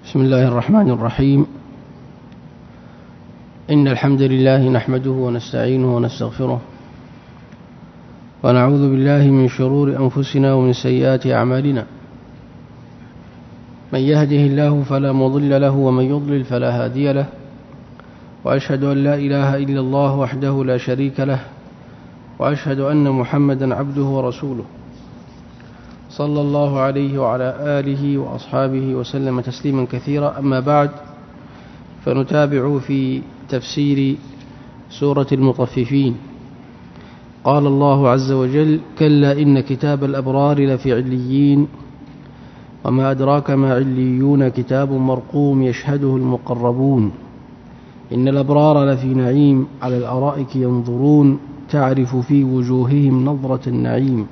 بسم الله الرحمن الرحيم. إن الحمد لله نحمده ونستعينه ونستغفره ونعوذ بالله من شرور أنفسنا ومن سيئات أعمالنا. من يهده الله فلا مضل له ومن يضلل فلا هادي له، وأشهد أن لا إله إلا الله وحده لا شريك له، وأشهد أن محمدا عبده ورسوله صلى الله عليه وعلى آله وأصحابه وسلم تسليما كثيرا. أما بعد، فنتابع في تفسير سورة المطففين. قال الله عز وجل: كلا إن كتاب الأبرار لفي عليين وما أدراك ما عليون كتاب مرقوم يشهده المقربون إن الأبرار لفي نعيم على الأرائك ينظرون تعرف في وجوههم نظرة النعيم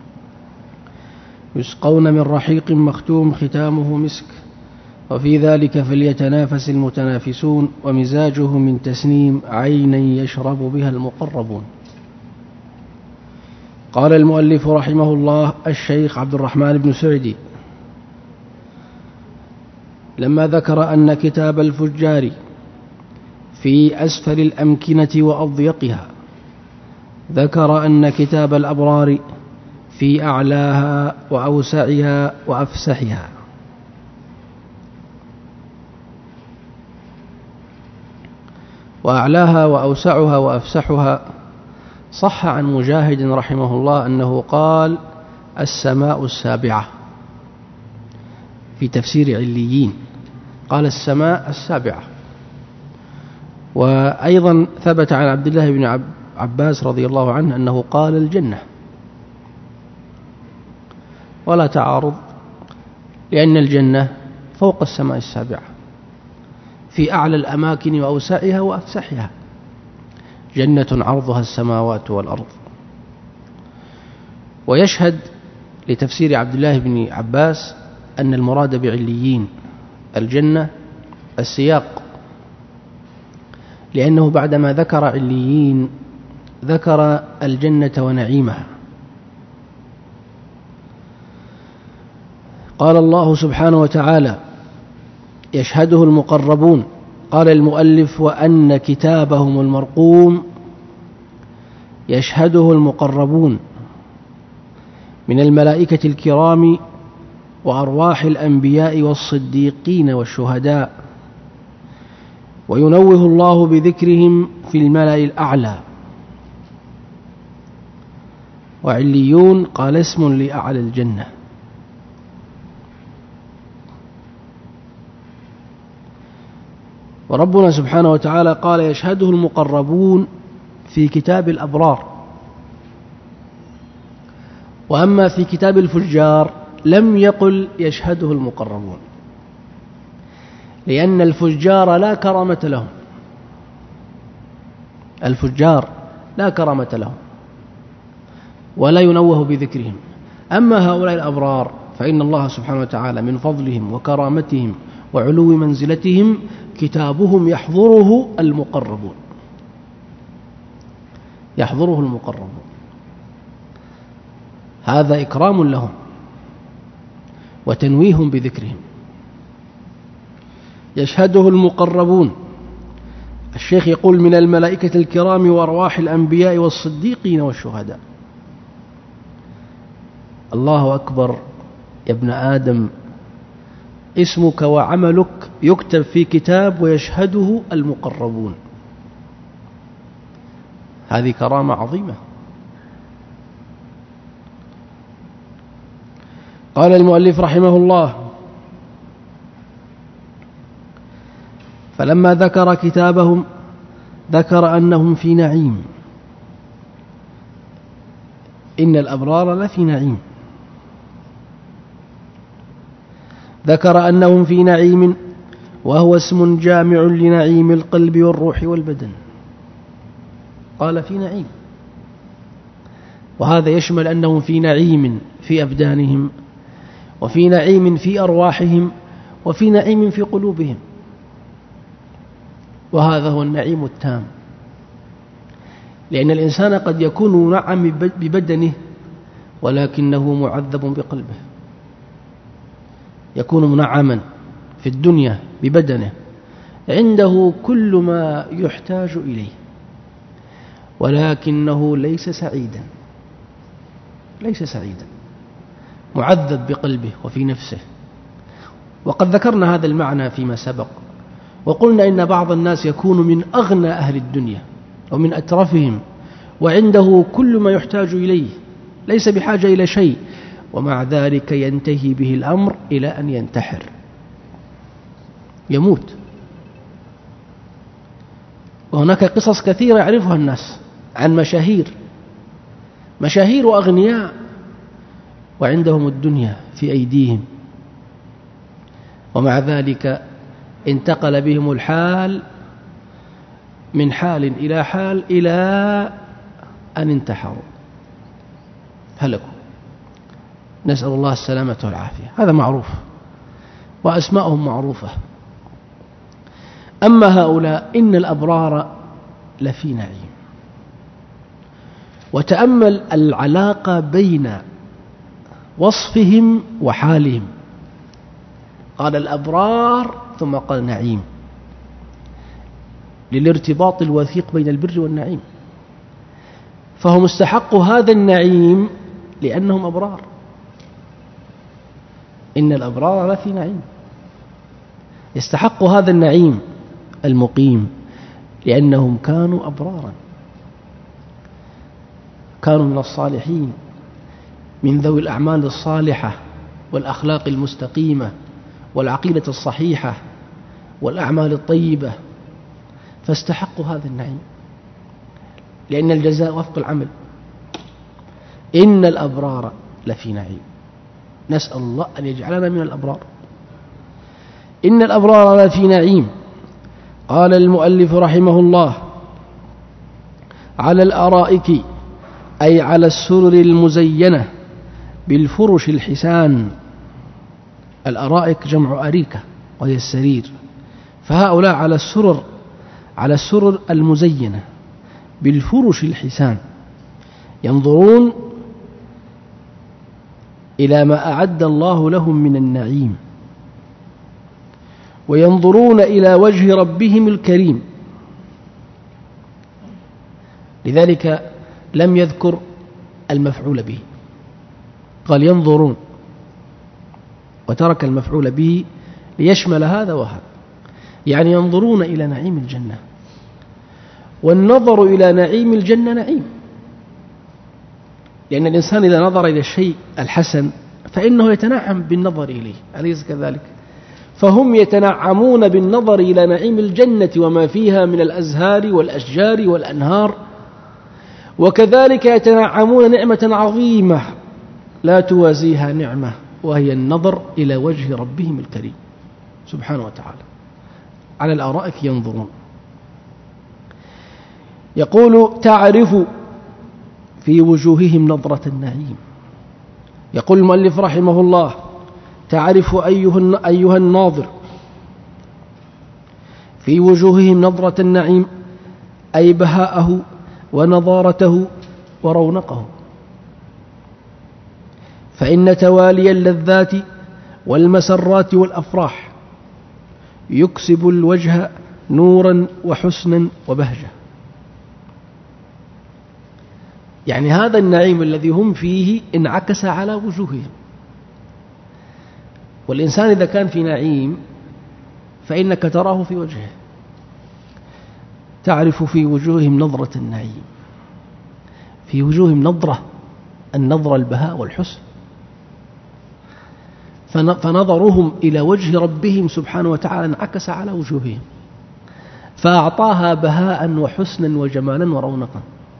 يسقون من رحيق مختوم ختامه مسك وفي ذلك فليتنافس المتنافسون ومزاجه من تسنيم عينا يشرب بها المقربون. قال المؤلف رحمه الله الشيخ عبد الرحمن بن سعدي: لما ذكر أن كتاب الفجار في أسفل الأمكنة وأضيقها، ذكر أن كتاب الأبرار في أعلاها وأوسعها وأفسحها. وأعلاها وأوسعها وأفسحها صح عن مجاهد رحمه الله أنه قال: السماء السابعة. في تفسير عليين قال السماء السابعة. وأيضا ثبت عن عبد الله بن عباس رضي الله عنه أنه قال الجنة، ولا تعارض، لأن الجنة فوق السماء السابعة في أعلى الأماكن وأوسعها وأفسحها، جنة عرضها السماوات والأرض. ويشهد لتفسير عبد الله بن عباس أن المراد بعليين الجنة السياق، لأنه بعدما ذكر عليين ذكر الجنة ونعيمها. قال الله سبحانه وتعالى: يشهده المقربون. قال المؤلف: وأن كتابهم المرقوم يشهده المقربون من الملائكة الكرام وأرواح الأنبياء والصديقين والشهداء، وينوه الله بذكرهم في الملأ الأعلى. وعليون قال اسم لأعلى الجنة. وربنا سبحانه وتعالى قال: يشهده المقربون في كتاب الأبرار. وأما في كتاب الفجار لم يقل يشهده المقربون، لأن الفجار لا كرامة لهم. الفجار لا كرامة لهم ولا ينوه بذكرهم. أما هؤلاء الأبرار فإن الله سبحانه وتعالى من فضلهم وكرامتهم وعلو منزلتهم كتابهم يحضره المقربون، يحضره المقربون. هذا إكرام لهم وتنويه بذكرهم. يشهده المقربون. الشيخ يقول: من الملائكة الكرام وأرواح الأنبياء والصديقين والشهداء. الله أكبر يا ابن آدم، اسمك وعملك يكتب في كتاب ويشهده المقربون. هذه كرامة عظيمة. قال المؤلف رحمه الله: فلما ذكر كتابهم ذكر أنهم في نعيم. إن الأبرار لفي نعيم. ذكر أنهم في نعيم، وهو اسم جامع لنعيم القلب والروح والبدن. قال في نعيم، وهذا يشمل أنهم في نعيم في أبدانهم، وفي نعيم في أرواحهم، وفي نعيم في قلوبهم. وهذا هو النعيم التام، لأن الإنسان قد يكون منعم ببدنه ولكنه معذب بقلبه، يكون منعما في الدنيا ببدنه عنده كل ما يحتاج إليه، ولكنه ليس سعيدا، معذب بقلبه وفي نفسه. وقد ذكرنا هذا المعنى فيما سبق، وقلنا إن بعض الناس يكون من أغنى أهل الدنيا ومن أترفهم، وعنده كل ما يحتاج إليه، ليس بحاجة إلى شيء، ومع ذلك ينتهي به الأمر إلى أن ينتحر، يموت. وهناك قصص كثيرة يعرفها الناس عن مشاهير وأغنياء وعندهم الدنيا في أيديهم، ومع ذلك انتقل بهم الحال من حال إلى حال إلى أن انتحروا، هلكوا، نسأل الله السلامة والعافية. هذا معروف وأسماءهم معروفة. أما هؤلاء إن الأبرار لفي نعيم. وتأمل العلاقة بين وصفهم وحالهم، قال الأبرار ثم قال نعيم، للارتباط الوثيق بين البر والنعيم. فهم استحقوا هذا النعيم لأنهم أبرار. إن الأبرار لفي نعيم، يستحقوا هذا النعيم المقيم لأنهم كانوا أبرارا، كانوا من الصالحين، من ذوي الأعمال الصالحة والأخلاق المستقيمة والعقيدة الصحيحة والأعمال الطيبة، فاستحقوا هذا النعيم، لأن الجزاء وفق العمل. إن الأبرار لفي نعيم، نسأل الله أن يجعلنا من الأبرار. إن الأبرار لفي نعيم. قال المؤلف رحمه الله: على الأرائك، أي على السرر المزينة بالفرش الحسان. الأرائك جمع أريكة وهي السرير، فهؤلاء على السرر المزينة بالفرش الحسان، ينظرون إلى ما أعد الله لهم من النعيم، وينظرون إلى وجه ربهم الكريم. لذلك لم يذكر المفعول به، قال ينظرون، وترك المفعول به ليشمل هذا وهذا، يعني ينظرون إلى نعيم الجنة. والنظر إلى نعيم الجنة نعيم، لأن الإنسان إذا نظر إلى الشيء الحسن فإنه يتنعم بالنظر إليه، أليس كذلك؟ فهم يتنعمون بالنظر إلى نعيم الجنة وما فيها من الأزهار والأشجار والأنهار، وكذلك يتنعمون نعمة عظيمة لا توازيها نعمة، وهي النظر إلى وجه ربهم الكريم سبحانه وتعالى. على الأرائك ينظرون. يقول: تعرف في وجوههم نظرة النعيم. يقول المؤلف رحمه الله: تعرف أيها الناظر في وجوههم نظرة النعيم، أي بهاءه ونضارته ورونقه. فإن توالي اللذات والمسرات والأفراح يكسب الوجه نورا وحسنا وبهجة. يعني هذا النعيم الذي هم فيه انعكس على وجوههم. والإنسان إذا كان في نعيم فإنك تراه في وجهه. تعرف في وجوههم نظرة النعيم، في وجوههم نظرة، النظرة البهاء والحسن. فنظرهم إلى وجه ربهم سبحانه وتعالى انعكس على وجوههم، فأعطاها بهاء وحسنا وجمالا ورونقا.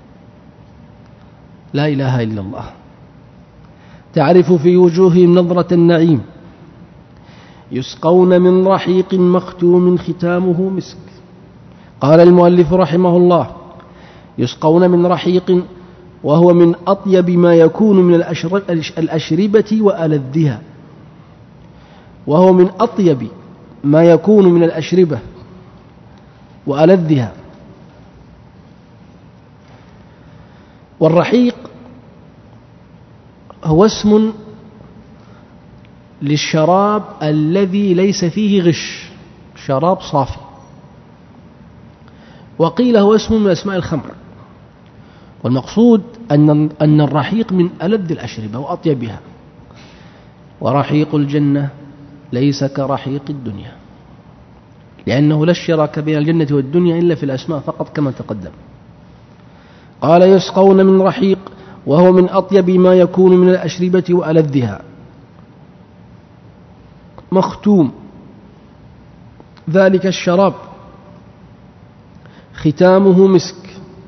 لا إله إلا الله. تعرف في وجوههم نظرة النعيم، يسقون من رحيق مختوم ختامه مسك. قال المؤلف رحمه الله: يسقون من رحيق، وهو من أطيب ما يكون من الأشربة وألذها، وهو من أطيب ما يكون من الأشربة وألذها. والرحيق هو اسم للشراب الذي ليس فيه غش، شراب صافي. وقيل هو اسم من أسماء الخمر، والمقصود أن الرحيق من ألذ الأشربة وأطيبها، ورحيق الجنة ليس كرحيق الدنيا، لأنه لا اشتراك بين الجنة والدنيا إلا في الأسماء فقط كما تقدم. قال يسقون من رحيق وهو من أطيب ما يكون من الأشربة وألذها، مختوم ذلك الشراب ختامه مسك.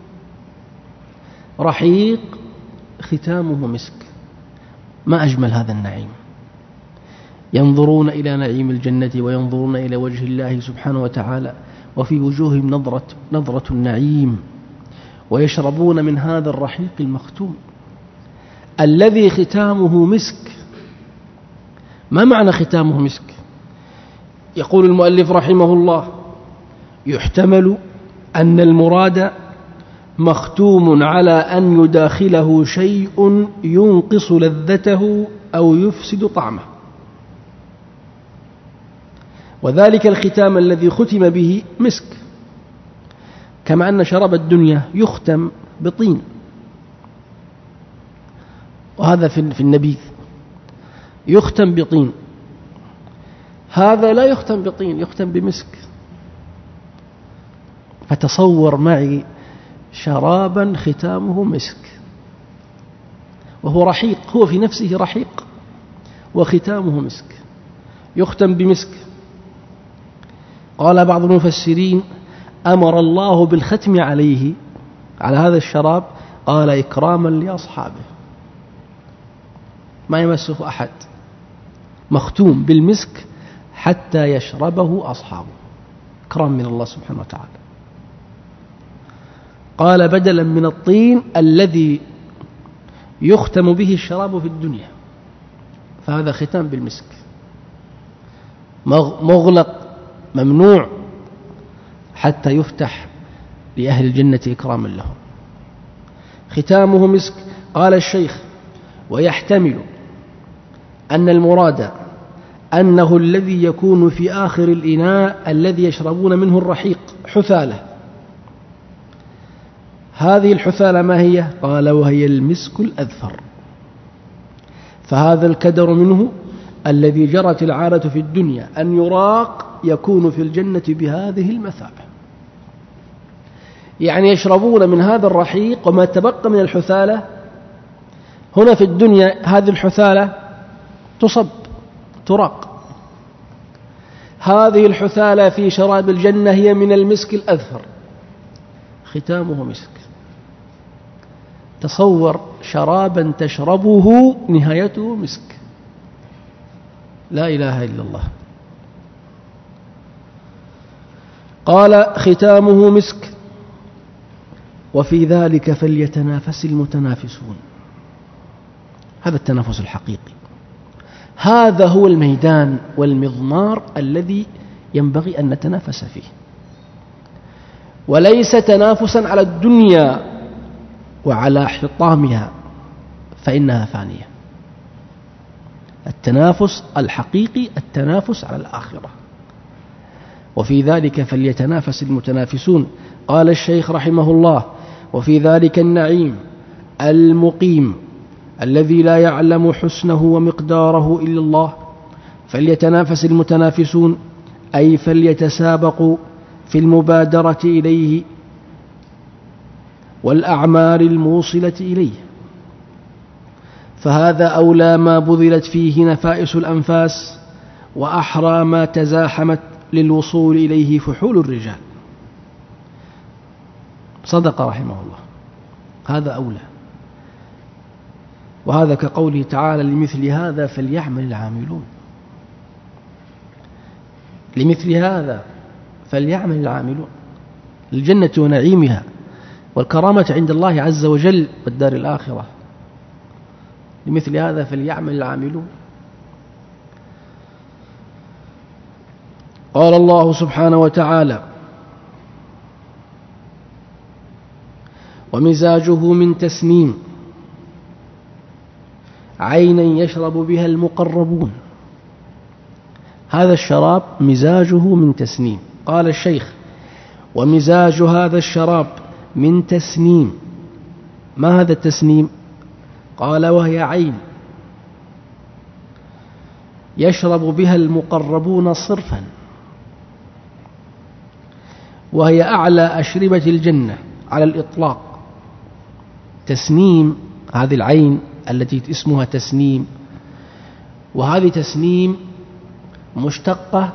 رحيق ختامه مسك، ما أجمل هذا النعيم. ينظرون إلى نعيم الجنة وينظرون إلى وجه الله سبحانه وتعالى، وفي وجوههم نظرة النعيم، ويشربون من هذا الرحيق المختوم الذي ختامه مسك. ما معنى ختامه مسك؟ يقول المؤلف رحمه الله: يحتمل أن المراد مختوم على أن يداخله شيء ينقص لذته أو يفسد طعمه، وذلك الختام الذي ختم به مسك، كما أن شراب الدنيا يختم بطين، وهذا في النبيذ يختم بطين، هذا لا يختم بطين، يختم بمسك. فتصور معي شرابا ختامه مسك وهو رحيق، هو في نفسه رحيق وختامه مسك، يختم بمسك. قال بعض المفسرين: أمر الله بالختم عليه، على هذا الشراب، قال إكراما لأصحابه، ما يمسه أحد، مختوم بالمسك حتى يشربه أصحابه، إكرام من الله سبحانه وتعالى. قال بدلا من الطين الذي يختم به الشراب في الدنيا، فهذا ختام بالمسك، مغلق ممنوع حتى يفتح لأهل الجنة إكراما لهم. ختامه مسك. قال الشيخ: ويحتمل أن المراد أنه الذي يكون في آخر الإناء الذي يشربون منه الرحيق حثالة. هذه الحثالة ما هي؟ قال: وهي المسك الأذفر، فهذا الكدر منه الذي جرت العادة في الدنيا أن يراق يكون في الجنة بهذه المثابة، يعني يشربون من هذا الرحيق، وما تبقى من الحثالة هنا في الدنيا هذه الحثالة تصب تراق. هذه الحثالة في شراب الجنة هي من المسك الأذفر، ختامه مسك. تصور شرابا تشربه نهايته مسك، لا إله إلا الله. قال: ختامه مسك، وفي ذلك فليتنافس المتنافسون. هذا التنافس الحقيقي، هذا هو الميدان والمضمار الذي ينبغي أن نتنافس فيه، وليس تنافسا على الدنيا وعلى حطامها، فإنها فانية. التنافس الحقيقي التنافس على الآخرة، وفي ذلك فليتنافس المتنافسون. قال الشيخ رحمه الله: وفي ذلك النعيم المقيم الذي لا يعلم حسنه ومقداره إلا الله فليتنافس المتنافسون، أي فليتسابقوا في المبادرة إليه والأعمال الموصلة إليه، فهذا أولى ما بذلت فيه نفائس الأنفاس، وأحرى ما تزاحمت للوصول إليه فحول الرجال. صدق رحمه الله، هذا أولى. وهذا كقوله تعالى: لمثل هذا فليعمل العاملون. لمثل هذا فليعمل العاملون. الجنة ونعيمها والكرامة عند الله عز وجل والدار الآخرة، لمثل هذا فليعمل العاملون. قال الله سبحانه وتعالى: ومزاجه من تسنيم عينا يشرب بها المقربون. هذا الشراب مزاجه من تسنيم. قال الشيخ: ومزاج هذا الشراب من تسنيم. ما هذا التسنيم؟ قال: وهي عين يشرب بها المقربون صرفا، وهي أعلى أشربة الجنة على الإطلاق. تسنيم، هذه العين التي اسمها تسنيم، وهذه تسنيم مشتقة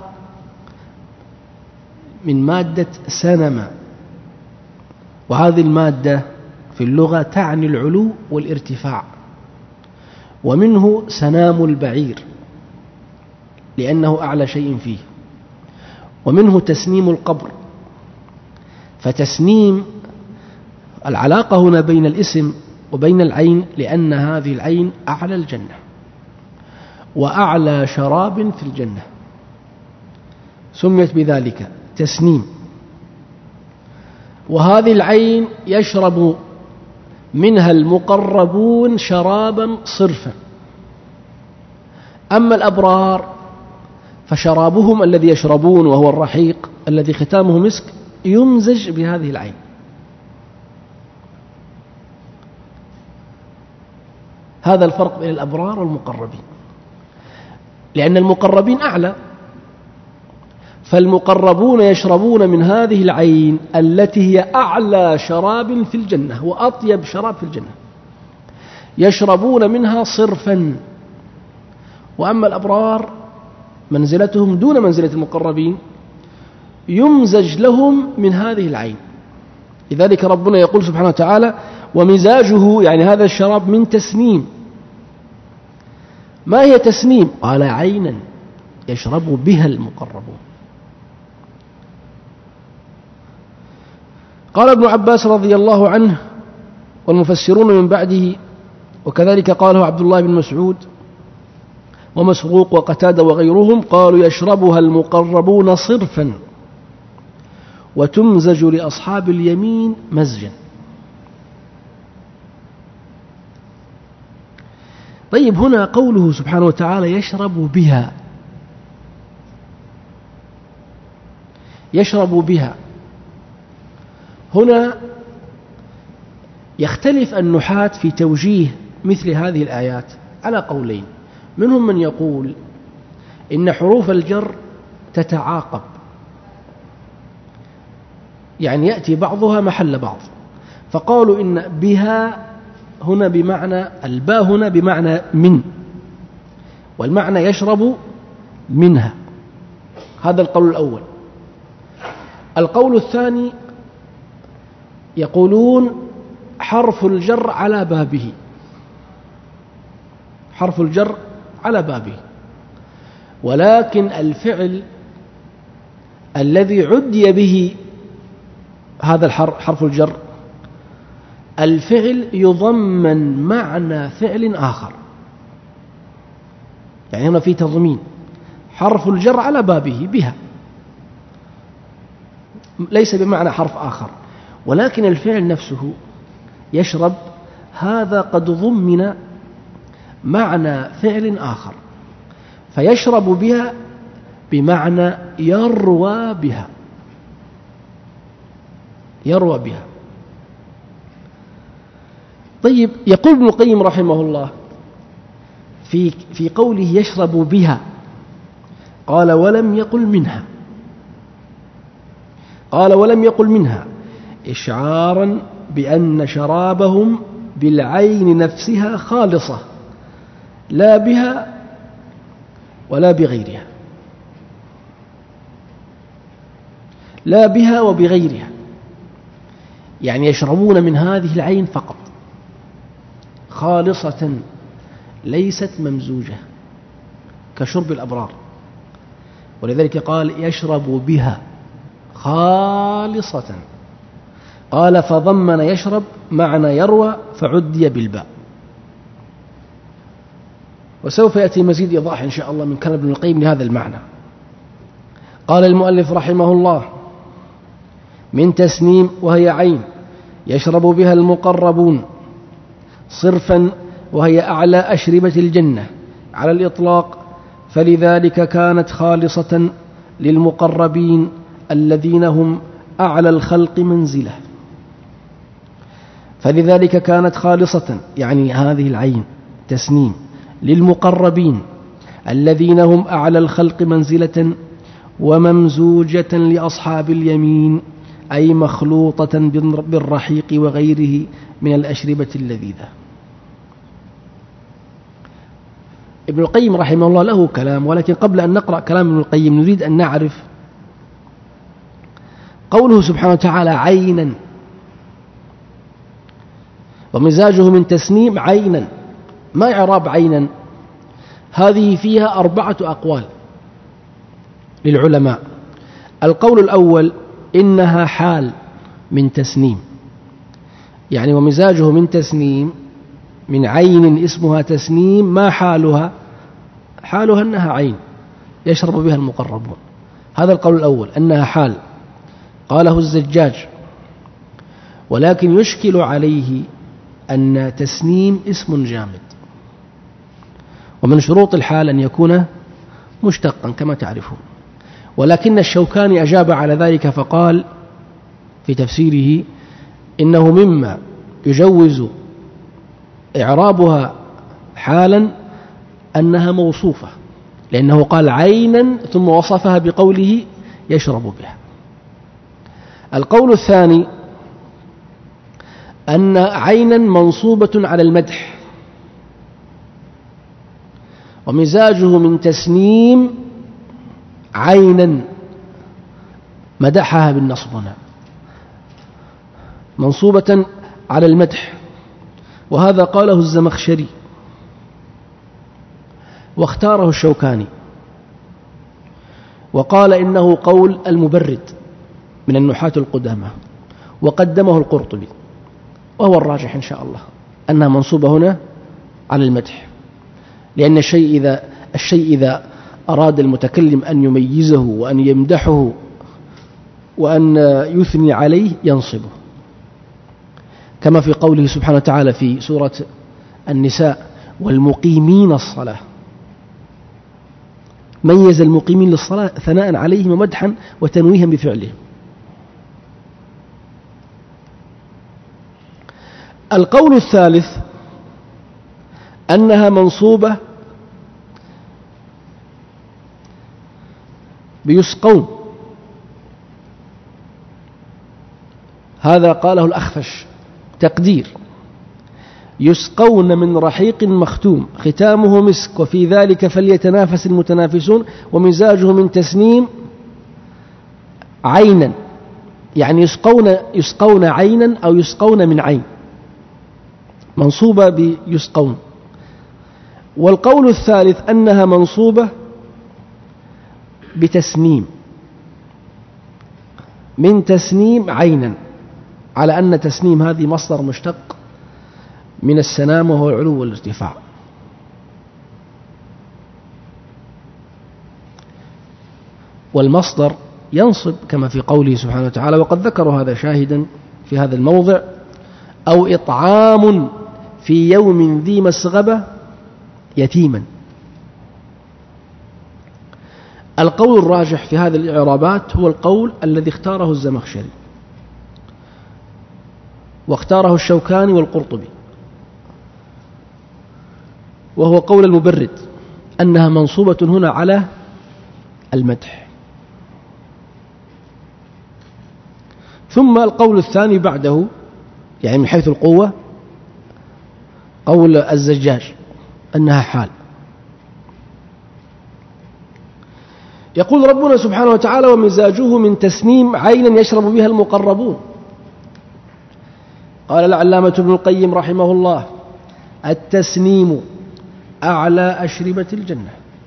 من مادة سنم، وهذه المادة في اللغة تعني العلو والارتفاع، ومنه سنام البعير لأنه أعلى شيء فيه، ومنه تسنيم القبر. فتسنيم العلاقة هنا بين الاسم وبين العين، لأن هذه العين أعلى الجنة وأعلى شراب في الجنة، سميت بذلك تسنيم. وهذه العين يشرب منها المقربون شرابا صرفا. أما الأبرار فشرابهم الذي يشربون وهو الرحيق الذي ختامه مسك يمزج بهذه العين. هذا الفرق بين الأبرار والمقربين، لأن المقربين أعلى، فالمقربون يشربون من هذه العين التي هي أعلى شراب في الجنة وأطيب شراب في الجنة، يشربون منها صرفا. وأما الأبرار منزلتهم دون منزلة المقربين، يمزج لهم من هذه العين. لذلك ربنا يقول سبحانه وتعالى: ومزاجه، يعني هذا الشراب، من تسنيم. ما هي تسنيم؟ قال: عينا يشرب بها المقربون. قال ابن عباس رضي الله عنه والمفسرون من بعده، وكذلك قاله عبد الله بن مسعود ومسروق وقتادة وغيرهم، قالوا: يشربها المقربون صرفا وتمزج لأصحاب اليمين مزجا. طيب، هنا قوله سبحانه وتعالى: يشرب بها، يشرب بها، هنا يختلف النحاة في توجيه مثل هذه الآيات على قولين. منهم من يقول إن حروف الجر تتعاقب، يعني يأتي بعضها محل بعض، فقالوا إن بها هنا بمعنى الباء هنا بمعنى من، والمعنى يشرب منها. هذا القول الأول. القول الثاني يقولون حرف الجر على بابه، حرف الجر على بابه، ولكن الفعل الذي عدي به هذا حرف الجر، الفعل يضمن معنى فعل آخر. يعني هنا في تضمين، حرف الجر على بابه بها ليس بمعنى حرف آخر، ولكن الفعل نفسه يشرب، هذا قد ضمن معنى فعل آخر، فيشرب بها بمعنى يروى بها، يروى بها. طيب، يقول ابن القيم رحمه الله في قوله يشرب بها، قال: ولم يقل منها، قال: ولم يقل منها إشعارا بأن شرابهم بالعين نفسها خالصة، لا بها ولا بغيرها، لا بها وبغيرها، يعني يشربون من هذه العين فقط، خالصة ليست ممزوجة كشرب الأبرار. ولذلك قال: يشرب بها خالصة. قال: فضمن يشرب معنى يروى فعدي بالباء. وسوف يأتي مزيد إيضاح إن شاء الله من كلام ابن القيم لهذا المعنى. قال المؤلف رحمه الله: من تسنيم، وهي عين يشرب بها المقربون صرفا، وهي أعلى أشربة الجنة على الإطلاق، فلذلك كانت خالصة للمقربين الذين هم أعلى الخلق منزلة. فلذلك كانت خالصة، يعني هذه العين تسنيم، للمقربين الذين هم أعلى الخلق منزلة، وممزوجة لأصحاب اليمين، أي مخلوطة بالرحيق وغيره من الأشربة اللذيذة. ابن القيم رحمه الله له كلام، ولكن قبل أن نقرأ كلام ابن القيم نريد أن نعرف قوله سبحانه وتعالى عينا، ومزاجه من تسنيم عينا. ما إعراب عينا؟ هذه فيها 4 أقوال للعلماء. القول الأول إنها حال من تسنيم، يعني ومزاجه من تسنيم، من عين اسمها تسنيم. ما حالها؟ حالها أنها عين يشرب بها المقربون. هذا القول الأول، أنها حال، قاله الزجاج. ولكن يشكل عليه أن تسنيم اسم جامد، ومن شروط الحال أن يكون مشتقا كما تعرفون. ولكن الشوكاني أجاب على ذلك فقال في تفسيره إنه مما يجوز إعرابها حالا أنها موصوفة، لأنه قال عينا ثم وصفها بقوله يشرب بها. القول الثاني أن عينا منصوبة على المدح، ومزاجه من تسنيم عينا مدحها بالنصب هنا، منصوبة على المدح. وهذا قاله الزمخشري واختاره الشوكاني، وقال إنه قول المبرد من النحاة القدامى، وقدمه القرطبي، وهو الراجح إن شاء الله أنها منصوبة هنا على المدح، لأن الشيء إذا أراد المتكلم أن يميزه وأن يمدحه وأن يثني عليه ينصبه، كما في قوله سبحانه وتعالى في سورة النساء والمقيمين الصلاة، ميز المقيمين للصلاة ثناء عليهم ومدحا وتنويها بفعلهم. القول الثالث أنها منصوبة بيسقون، هذا قاله الأخفش تقدير: يسقون من رحيق مختوم ختامه مسك وفي ذلك فليتنافس المتنافسون، ومزاجه من تسنيم عينا، يعني يسقون عينا أو يسقون من عين، منصوبة بيسقون. والقول الثالث أنها منصوبة بتسنيم، من تسنيم عينا، على أن تسنيم هذه مصدر مشتق من السنام وهو العلو والارتفاع. والمصدر ينصب كما في قوله سبحانه وتعالى، وقد ذكروا هذا شاهدا في هذا الموضع: أو إطعام في يوم ذي مسغبة يتيما. القول الراجح في هذه الإعرابات هو القول الذي اختاره الزمخشري واختاره الشوكاني والقرطبي، وهو قول المبرد أنها منصوبة هنا على المدح. ثم القول الثاني بعده، يعني من حيث القوة، قول الزجاج أنها حال. يقول ربنا سبحانه وتعالى: ومزاجه من تسنيم عينا يشرب بها المقربون. قال العلامة ابن القيم رحمه الله: التسنيم أعلى أشربة الجنة.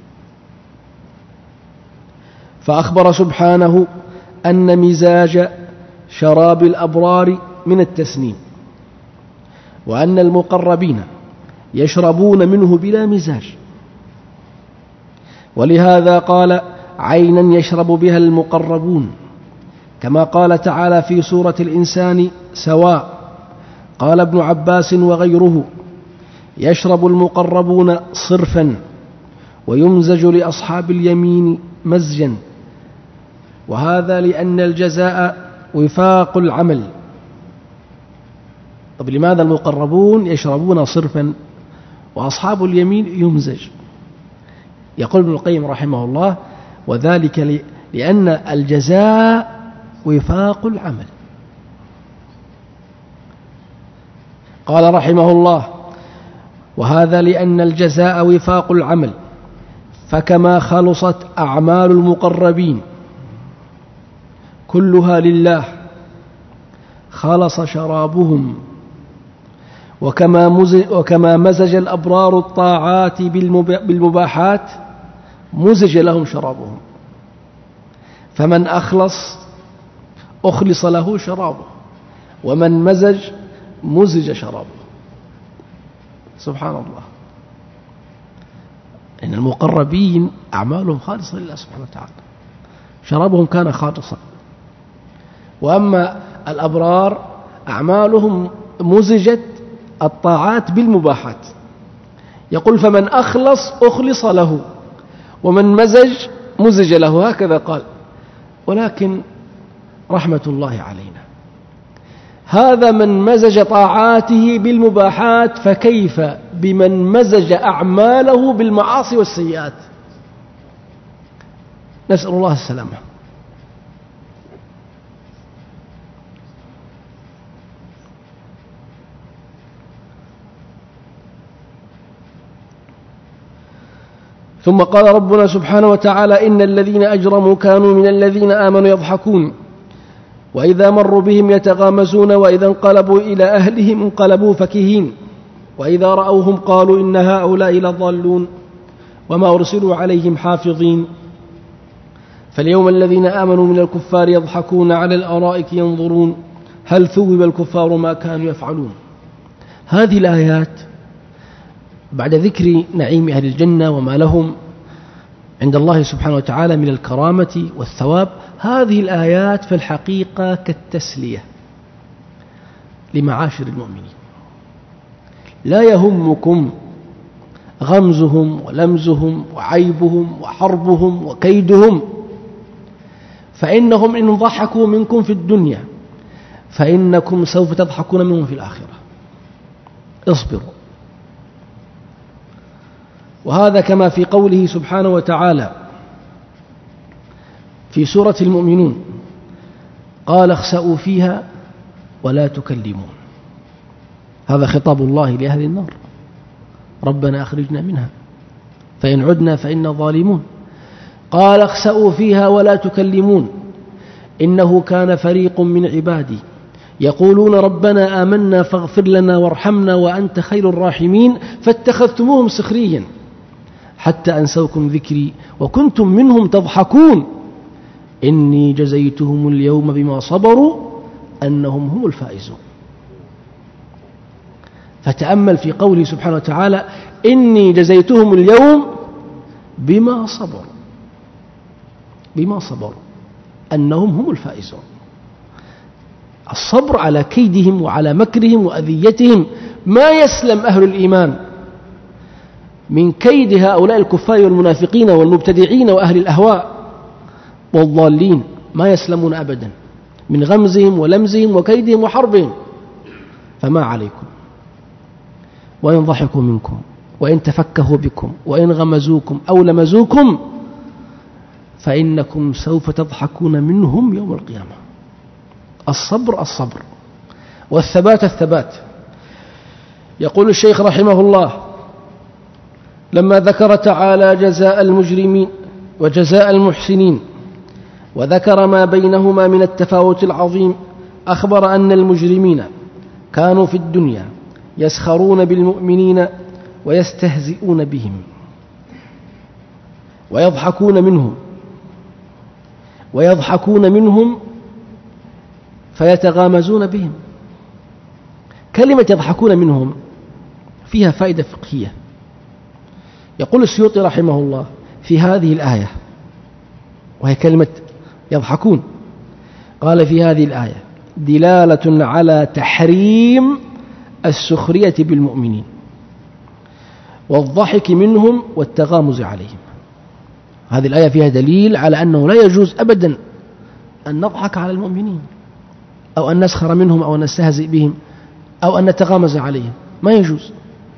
فأخبر سبحانه أن مزاج شراب الأبرار من التسنيم، وأن المقربين يشربون منه بلا مزاج، ولهذا قال: عينا يشرب بها المقربون، كما قال تعالى في سورة الإنسان: سواء. قال ابن عباس وغيره: يشرب المقربون صرفا، ويمزج لأصحاب اليمين مزجا، وهذا لأن الجزاء وفاق العمل. طب لماذا المقربون يشربون صرفا وأصحاب اليمين يمزج؟ يقول ابن القيم رحمه الله: وذلك لأن الجزاء وفاق العمل. قال رحمه الله: وهذا لأن الجزاء وفاق العمل، فكما خلصت أعمال المقربين كلها لله خلص شرابهم، وكما مزج الأبرار الطاعات بالمباحات مزج لهم شرابهم، فمن أخلص له شرابه، ومن مزج شرابه. سبحان الله، إن المقربين أعمالهم خالصة لله سبحانه وتعالى، شرابهم كان خالصا. وأما الأبرار أعمالهم مزجت الطاعات بالمباحات. يقول: فمن أخلص له، ومن مزج له، هكذا قال. ولكن رحمة الله علينا، هذا من مزج طاعاته بالمباحات، فكيف بمن مزج أعماله بالمعاصي والسيئات؟ نسأل الله السلامة. ثم قال ربنا سبحانه وتعالى: إن الذين أجرموا كانوا من الذين آمنوا يضحكون، وإذا مروا بهم يتغامزون، وإذا انقلبوا إلى أهلهم انقلبوا فكهين، وإذا رأوهم قالوا إن هؤلاء لضالون وما أرسلوا عليهم حافظين. فاليوم الذين آمنوا من الكفار يضحكون على الأرائك ينظرون هل ثوب الكفار ما كانوا يفعلون. هذه الآيات بعد ذكر نعيم أهل الجنة وما لهم عند الله سبحانه وتعالى من الكرامة والثواب، هذه الآيات في الحقيقة كالتسلية لمعاشر المؤمنين. لا يهمكم غمزهم ولمزهم وعيبهم وحربهم وكيدهم، فإنهم إن ضحكوا منكم في الدنيا فإنكم سوف تضحكون منهم في الآخرة. اصبروا. وهذا كما في قوله سبحانه وتعالى في سورة المؤمنون: قال اخسأوا فيها ولا تكلمون. هذا خطاب الله لأهل النار: ربنا أخرجنا منها فإن عدنا فإنا ظالمون. قال اخسأوا فيها ولا تكلمون إنه كان فريق من عبادي يقولون ربنا آمنا فاغفر لنا وارحمنا وأنت خير الراحمين فاتخذتموهم سخريا حتى أنسوكم ذكري وكنتم منهم تضحكون إني جزيتهم اليوم بما صبروا أنهم هم الفائزون. فتأمل في قوله سبحانه وتعالى: إني جزيتهم اليوم بما صبروا أنهم هم الفائزون. الصبر على كيدهم وعلى مكرهم وأذيتهم. ما يسلم أهل الإيمان من كيد هؤلاء الكفار والمنافقين والمبتدعين وأهل الأهواء والضالين، ما يسلمون أبدا من غمزهم ولمزهم وكيدهم وحربهم. فما عليكم وإن ضحكوا منكم وإن تفكهوا بكم وإن غمزوكم أو لمزوكم فإنكم سوف تضحكون منهم يوم القيامة. الصبر والثبات. يقول الشيخ رحمه الله: لما ذكر تعالى جزاء المجرمين وجزاء المحسنين وذكر ما بينهما من التفاوت العظيم، أخبر أن المجرمين كانوا في الدنيا يسخرون بالمؤمنين ويستهزئون بهم ويضحكون منهم فيتغامزون بهم. كلمة يضحكون منهم فيها فائدة فقهية. يقول السيوطي رحمه الله في هذه الآية، وهي كلمة يضحكون، قال في هذه الآية دلالة على تحريم السخرية بالمؤمنين، والضحك منهم والتغامز عليهم. هذه الآية فيها دليل على أنه لا يجوز أبدا أن نضحك على المؤمنين أو أن نسخر منهم أو أن نستهزئ بهم أو أن نتغامز عليهم، ما يجوز.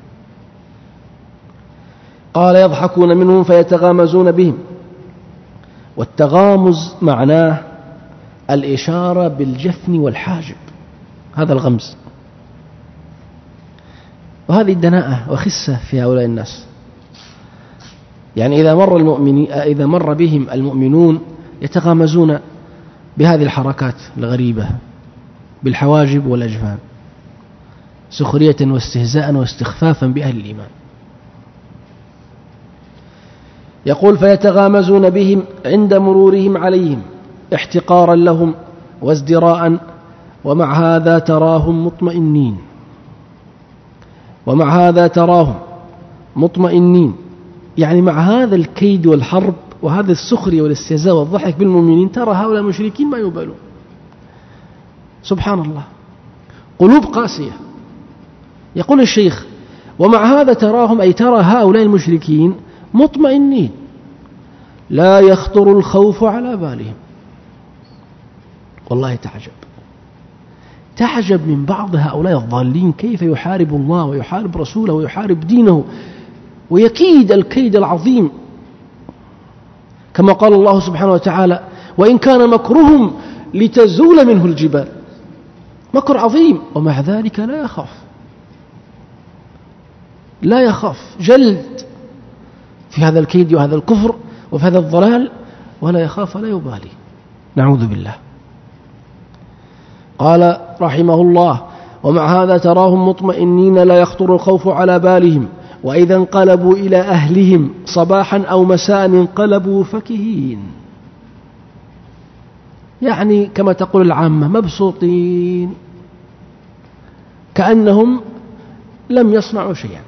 قال يضحكون منهم فيتغامزون بهم. والتغامز معناه الإشارة بالجفن والحاجب، هذا الغمز، وهذه الدناءة وخسة في هؤلاء الناس. يعني إذا مر بهم المؤمنون يتغامزون بهذه الحركات الغريبة بالحواجب والأجفان سخرية واستهزاء واستخفافا بأهل الإيمان. يقول فيتغامزون بهم عند مرورهم عليهم احتقارا لهم وازدراء ومع هذا تراهم مطمئنين. يعني مع هذا الكيد والحرب وهذا السخرية والاستهزاء والضحك بالمؤمنين ترى هؤلاء المشركين ما يبالون. سبحان الله، قلوب قاسية. يقول الشيخ ومع هذا تراهم، أي ترى هؤلاء المشركين مطمئنين لا يخطر الخوف على بالهم. والله تعجب من بعض هؤلاء الضالين كيف يحارب الله ويحارب رسوله ويحارب دينه ويكيد الكيد العظيم، كما قال الله سبحانه وتعالى وإن كان مكرهم لتزول منه الجبال. مكر عظيم، ومع ذلك لا يخاف جلد في هذا الكيد وهذا الكفر وفي هذا الضلال، ولا يخاف ولا يبالي، نعوذ بالله. قال رحمه الله ومع هذا تراهم مطمئنين لا يخطر الخوف على بالهم، وإذا انقلبوا إلى أهلهم صباحا أو مساء انقلبوا فكهين. يعني كما تقول العامة مبسوطين كأنهم لم يصنعوا شيئا.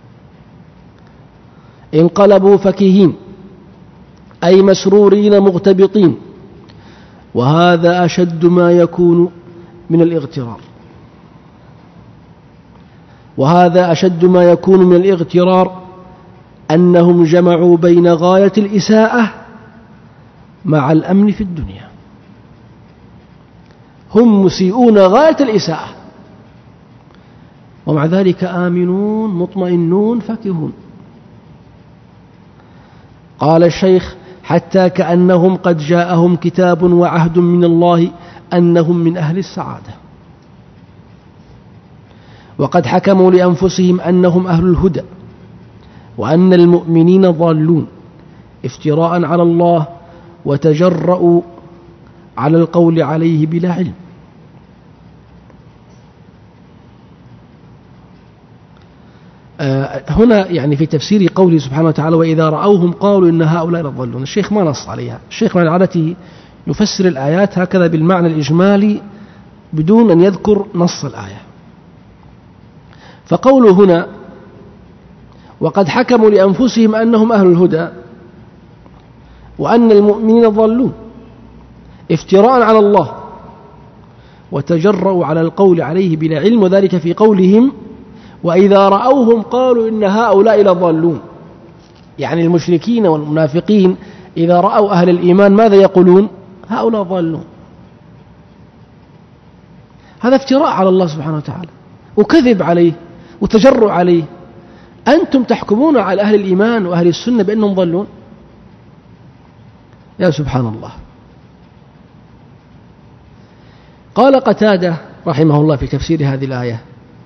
انقلبوا فكهين أي مسرورين مغتبطين، وهذا أشد ما يكون من الاغترار، أنهم جمعوا بين غاية الإساءة مع الأمن في الدنيا. هم مسيئون غاية الإساءة ومع ذلك آمنون مطمئنون فكهون. قال الشيخ حتى كأنهم قد جاءهم كتاب وعهد من الله أنهم من أهل السعادة، وقد حكموا لأنفسهم أنهم أهل الهدى، وأن المؤمنين ضالون افتراء على الله وتجرؤوا على القول عليه بلا علم. هنا يعني في تفسير قوله سبحانه وتعالى وإذا رأوهم قالوا إن هؤلاء لضالون، الشيخ ما نص عليها. الشيخ من عادته يفسر الآيات هكذا بالمعنى الإجمالي بدون أن يذكر نص الآية. فقوله هنا وقد حكموا لأنفسهم أنهم أهل الهدى وأن المؤمنين ضالون افتراء على الله وتجرؤوا على القول عليه بلا علم، وذلك في قولهم وإذا رأوهم قالوا إن هؤلاء لضالون. يعني المشركين والمنافقين إذا رأوا أهل الإيمان ماذا يقولون؟ هؤلاء ضالون. هذا افتراء على الله سبحانه وتعالى وكذب عليه وتجرؤ عليه. أنتم تحكمون على أهل الإيمان وأهل السنة بأنهم ضالون، يا سبحان الله. قال قتادة رحمه الله في تفسير هذه الآية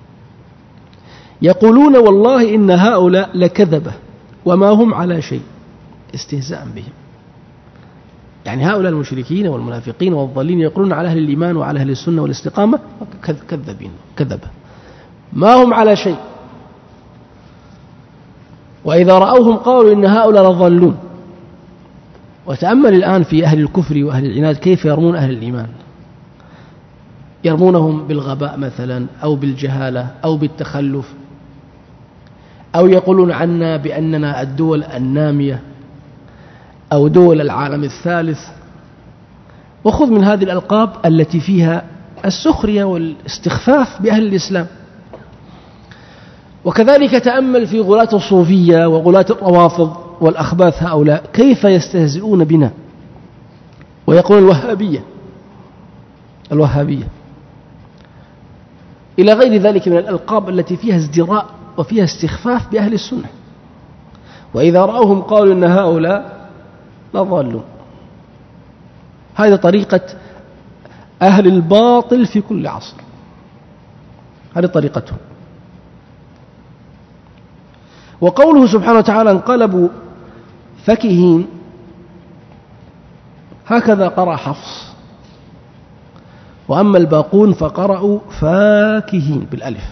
يقولون والله إن هؤلاء لكذبة وما هم على شيء، استهزاء بهم. يعني هؤلاء المشركين والمنافقين والضالين يقولون على أهل الإيمان وعلى أهل السنة والاستقامة كذبين كذبة ما هم على شيء، وإذا رأوهم قالوا إن هؤلاء لضالون. وتأمل الآن في أهل الكفر وأهل العناد كيف يرمون أهل الإيمان، يرمونهم بالغباء مثلا أو بالجهالة أو بالتخلف، أو يقولون عنا بأننا الدول النامية أو دول العالم الثالث. وخذ من هذه الألقاب التي فيها السخرية والاستخفاف بأهل الإسلام. وكذلك تأمل في غلاة الصوفية وغلاة الروافض والأخباث هؤلاء كيف يستهزئون بنا ويقولون الوهابية إلى غير ذلك من الألقاب التي فيها ازدراء وفيها استخفاف بأهل السنة، وإذا رأوهم قالوا إن هؤلاء لضالون. هذه طريقة أهل الباطل في كل عصر، هذه طريقتهم. وقوله سبحانه وتعالى انقلبوا فكهين، هكذا قرأ حفص، وأما الباقون فقرأوا فاكهين بالألف.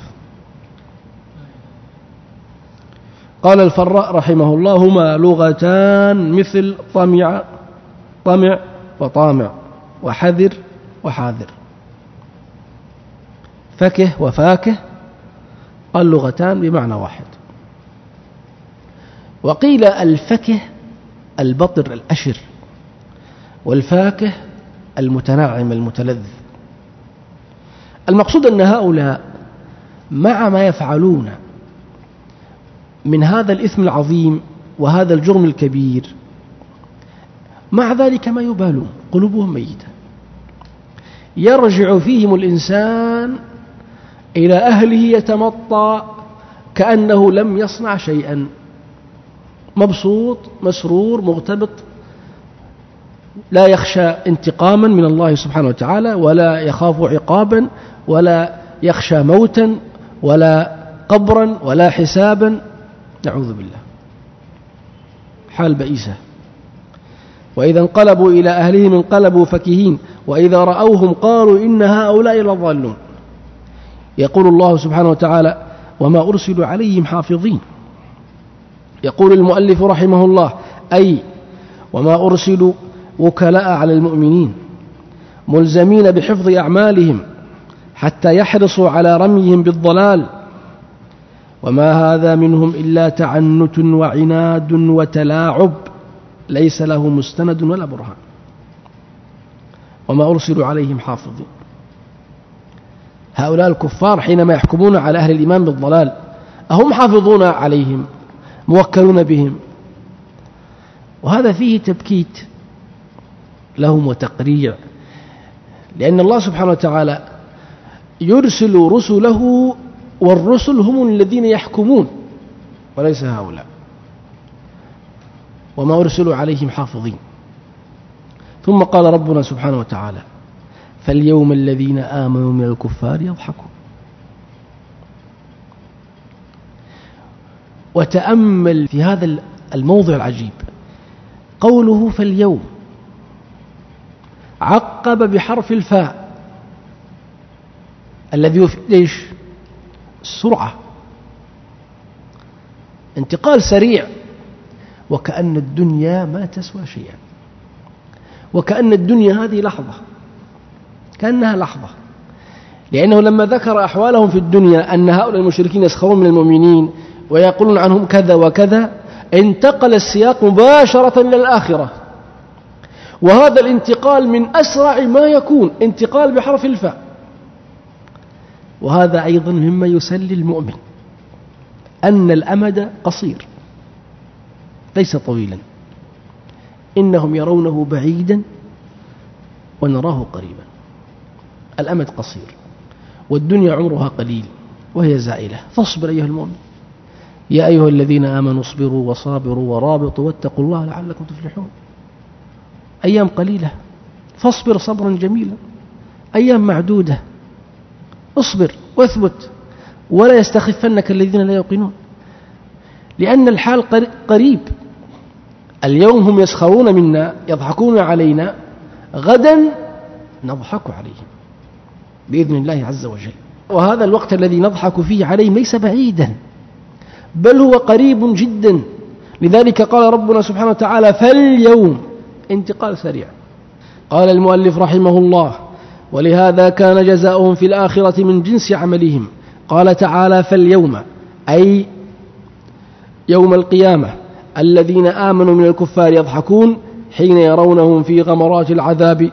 قال الفراء رحمه الله: هما لغتان مثل طمع وطامع وحذر وحاذر. فكه وفاكه قال لغتان بمعنى واحد. وقيل الفكه البطر الأشر، والفاكه المتنعم المتلذ. المقصود أن هؤلاء مع ما يفعلون من هذا الإثم العظيم وهذا الجرم الكبير، مع ذلك ما يبالون، قلوبهم ميتة. يرجع فيهم الإنسان إلى أهله يتمطى كأنه لم يصنع شيئا، مبسوط مسرور مغتبط، لا يخشى انتقاما من الله سبحانه وتعالى، ولا يخاف عقابا، ولا يخشى موتا، ولا قبرا، ولا حسابا. نعوذ بالله، حال بئيسة. وإذا انقلبوا إلى أهلهم انقلبوا فكهين، وإذا رأوهم قالوا إن هؤلاء لضالون. يقول الله سبحانه وتعالى: وما أرسلوا عليهم حافظين. يقول المؤلف رحمه الله: أي وما أرسلوا وكلاء على المؤمنين ملزمين بحفظ أعمالهم حتى يحرصوا على رميهم بالضلال، وما هذا منهم إلا تعنت وعناد وتلاعب ليس له مستند ولا برهان. وما أرسلوا عليهم حافظين. هؤلاء الكفار حينما يحكمون على أهل الإيمان بالضلال أهم حافظون عليهم، موكلون بهم؟ وهذا فيه تبكيت لهم وتقريع، لأن الله سبحانه وتعالى يرسل رسله، والرسل هم الذين يحكمون وليس هؤلاء. وما أرسلوا عليهم حافظين. ثم قال ربنا سبحانه وتعالى: فاليوم الذين آمنوا من الكفار يضحكون. وتأمل في هذا الموضع العجيب، قوله فاليوم عقب بحرف الفاء الذي يفيد ايش؟ السرعة، انتقال سريع، وكأن الدنيا ما تسوى شيئا، وكأن الدنيا هذه لحظة، كأنها لحظة. لأنه لما ذكر أحوالهم في الدنيا أن هؤلاء المشركين يسخرون من المؤمنين ويقولون عنهم كذا وكذا، انتقل السياق مباشرة للآخرة، وهذا الانتقال من أسرع ما يكون، انتقال بحرف الفاء. وهذا أيضا مما يسلي المؤمن أن الأمد قصير ليس طويلا، إنهم يرونه بعيدا ونراه قريبا. الأمد قصير، والدنيا عمرها قليل وهي زائلة، فاصبر أيها المؤمن. يا أيها الذين آمنوا اصبروا وصابروا ورابطوا واتقوا الله لعلكم تفلحون. أيام قليلة، فاصبر صبرا جميلا. أيام معدودة، اصبر واثبت، ولا يستخفنك الذين لا يوقنون، لأن الحال قريب. اليوم هم يسخرون منا يضحكون علينا، غدا نضحك عليهم بإذن الله عز وجل. وهذا الوقت الذي نضحك فيه عليهم ليس بعيدا، بل هو قريب جدا. لذلك قال ربنا سبحانه وتعالى: فاليوم، انتقال سريع. قال المؤلف رحمه الله: ولهذا كان جزاؤهم في الآخرة من جنس عملهم. قال تعالى: فاليوم، أي يوم القيامة، الذين آمنوا من الكفار يضحكون حين يرونهم في غمرات العذاب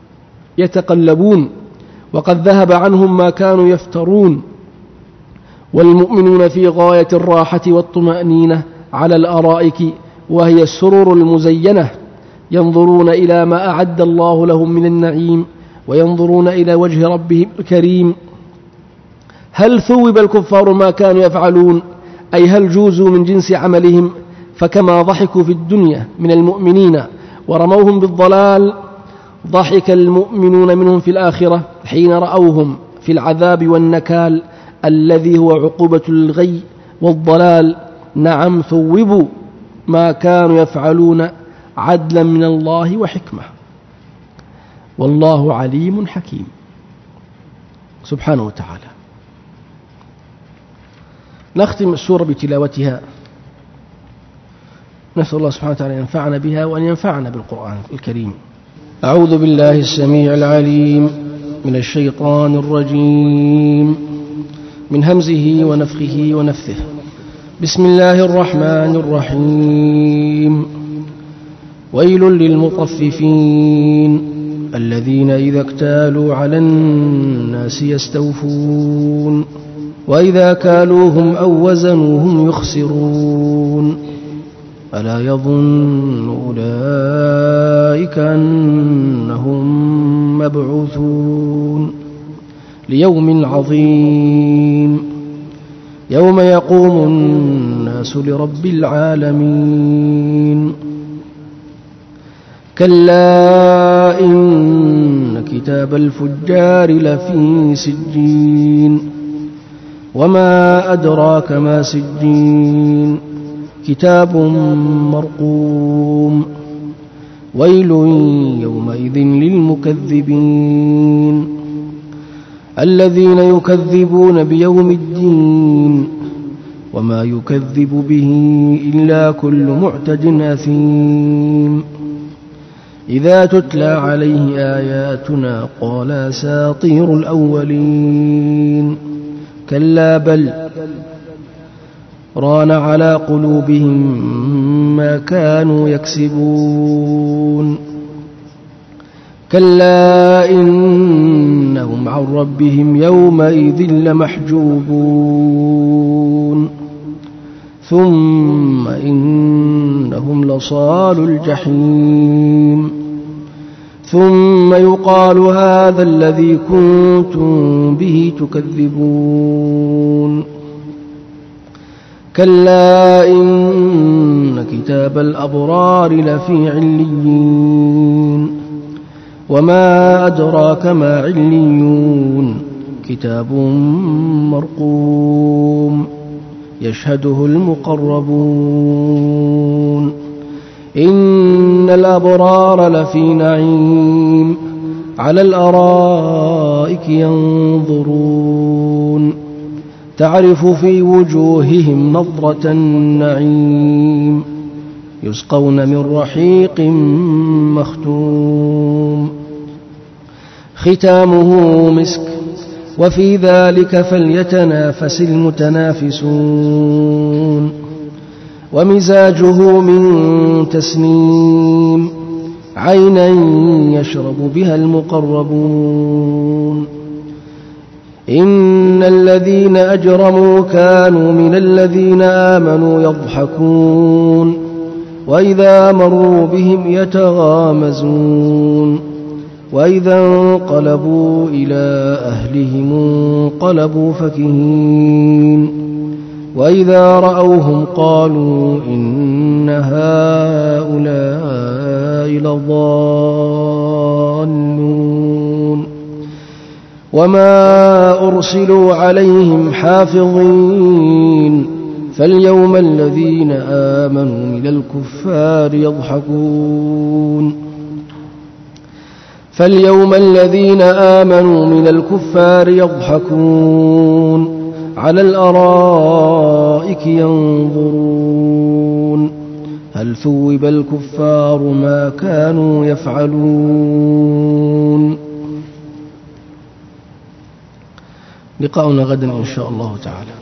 يتقلبون، وقد ذهب عنهم ما كانوا يفترون، والمؤمنون في غاية الراحة والطمأنينة على الأرائك وهي السرور المزينة، ينظرون إلى ما أعد الله لهم من النعيم، وينظرون إلى وجه ربهم الكريم. هل ثوب الكفار ما كانوا يفعلون؟ أي هل جوزوا من جنس عملهم؟ فكما ضحكوا في الدنيا من المؤمنين ورموهم بالضلال، ضحك المؤمنون منهم في الآخرة حين رأوهم في العذاب والنكال الذي هو عقوبة الغي والضلال. نعم، ثوبوا ما كانوا يفعلون عدلا من الله وحكمة، والله عليم حكيم سبحانه وتعالى. نختم السورة بتلاوتها، نسأل الله سبحانه وتعالى أن ينفعنا بها وأن ينفعنا بالقرآن الكريم. أعوذ بالله السميع العليم من الشيطان الرجيم، من همزه ونفخه ونفثه. بسم الله الرحمن الرحيم. ويل للمطففين الذين إذا اكتالوا على الناس يستوفون وإذا كالوهم أو وزنوهم يخسرون ألا يظن أولئك أنهم مبعوثون ليوم عظيم يوم يقوم الناس لرب العالمين. كلا إن كتاب الفجار لفي سجين وما أدراك ما سجين كتاب مرقوم ويل يومئذ للمكذبين الذين يكذبون بيوم الدين وما يكذب به إلا كل معتد أثيم إذا تتلى عليه آياتنا قال أساطير الأولين كلا بل ران على قلوبهم ما كانوا يكسبون كلا إنهم عن ربهم يومئذ لمحجوبون ثم إنهم لصال الجحيم ثم يقال هذا الذي كنتم به تكذبون كلا إن كتاب الأبرار لفي عليين وما أدراك ما عليون كتاب مرقوم يشهده المقربون إن الأبرار لفي نعيم على الأرائك ينظرون تعرف في وجوههم نضرة النعيم يسقون من رحيق مختوم ختامه مسك وفي ذلك فليتنافس المتنافسون ومزاجه من تسنيم عينا يشرب بها المقربون إن الذين أجرموا كانوا من الذين آمنوا يضحكون وإذا مروا بهم يتغامزون وإذا انقلبوا إلى أهلهم انقلبوا فكهين وإذا رأوهم قالوا إن هؤلاء لضالون وما أرسلوا عليهم حافظين فاليوم الذين آمنوا من الكفار يضحكون فاليوم الذين آمنوا من الكفار يضحكون على الأرائك ينظرون هل ثوب الكفار ما كانوا يفعلون. لقاؤنا غدا إن شاء الله تعالى.